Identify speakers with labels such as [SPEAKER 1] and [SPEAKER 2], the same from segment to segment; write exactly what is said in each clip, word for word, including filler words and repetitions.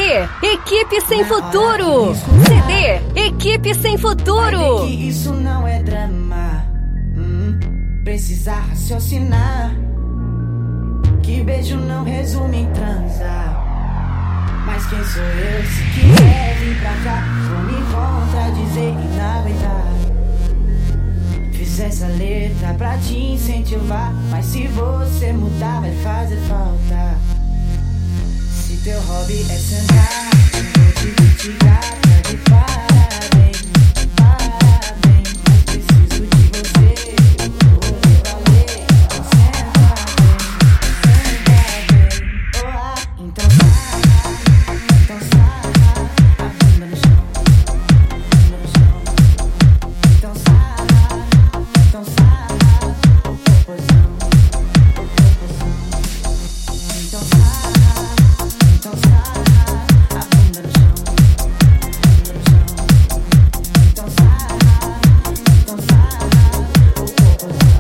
[SPEAKER 1] Equipe Sem Futuro. C D Equipe Sem Futuro.
[SPEAKER 2] Que isso não é drama. Hum, precisa raciocinar. Que beijo não resume em transar. Mas quem sou eu se quiser vir pra cá? Vou me contradizer e não aguentar. Fiz essa letra pra te incentivar, mas se você mudar vai fazer falta. Se teu hobby é sentar, eu vou te criticar, tá de parabéns, parabéns. Mas preciso de você, vou poder valer. Então senta bem, senta bem. Oh, ah, então sarra, então sarra a bunda no chão, bunda no chão. Então sarra, então sarra o popozão, o popozão. Então sarra, então sarra a bunda no chão, bunda no chão. Então sarra, então sarra o popozão,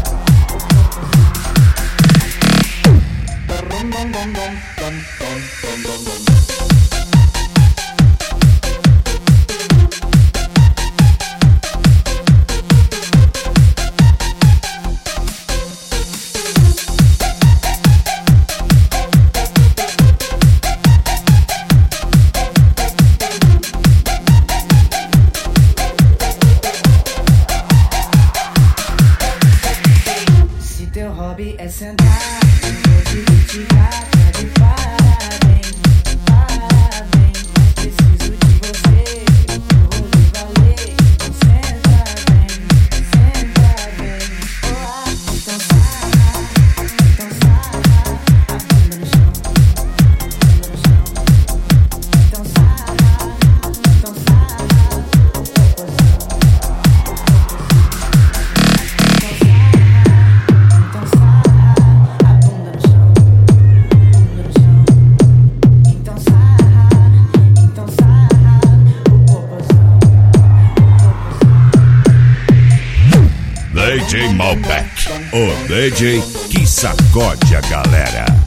[SPEAKER 2] o popozão. Se teu hobby é sentar, eu vou te criticar, tá de parabéns, parabéns. Mas preciso de você, eu vou te valer. Então senta bem, senta bem. Oh, ah, então sarra, então sarra a bunda no chão, bunda no chão. Então sarra, então sarra o popozão, o popozão. Então sarra, então sarra a bunda no chão, bunda no chão. Então sarra, então sarra o popozão, o popozão.
[SPEAKER 3] D J Malbec, o D J que sacode a galera.